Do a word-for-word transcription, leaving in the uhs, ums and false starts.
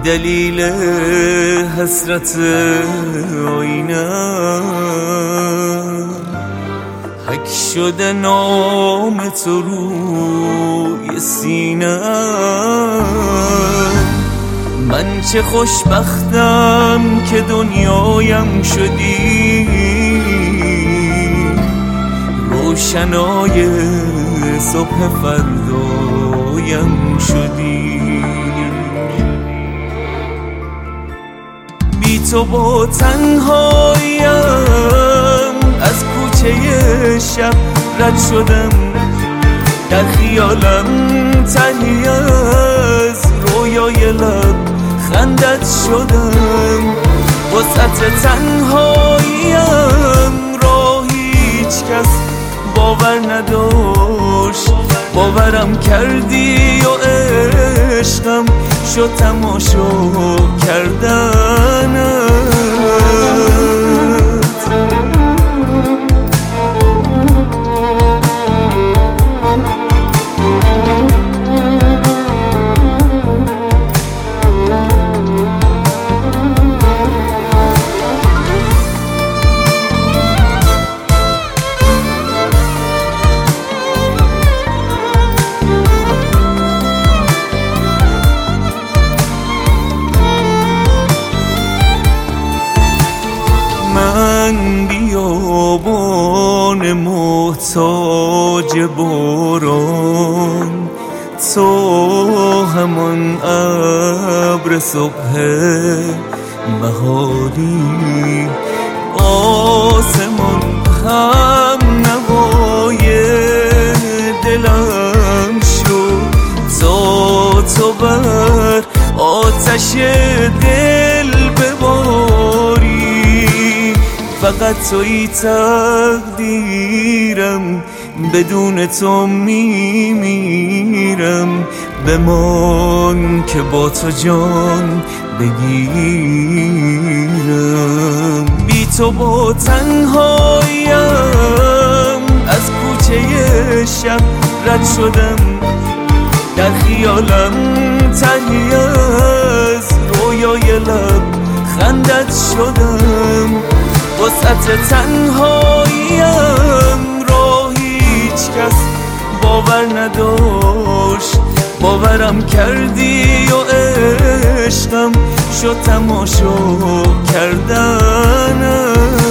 دلیل حسرت آینه حک شده نام تو روی سینه. من چه خوشبختم که دنیایم شدی، روشنای صبح فردایم شدی. بی تو با تنهاییم از کوچه شب رد شدم، در خیالم تنی از رویای لب خندت شدم. وسط تنهاییم را هیچ کس باور نداشت، باورم کردی و عشقم شد تماشا کردنت. من بیابان محتاج باران، تو همان ابر صبح بهاری. آسمان هم نوای دلم شد، تا تو بر آتش دل بباری. فقط تویی تقدیرم، بدون تو میمیرم. بمان که با تو جان بگیرم. بی تو با تنهاییم از کوچه شب رد شدم، در خیالم تنی از رویای لب خندت شدم. وسط تنهاییم را هیچ کس باور نداشت، باورم کردی و عشقم شد تماشا کردنت.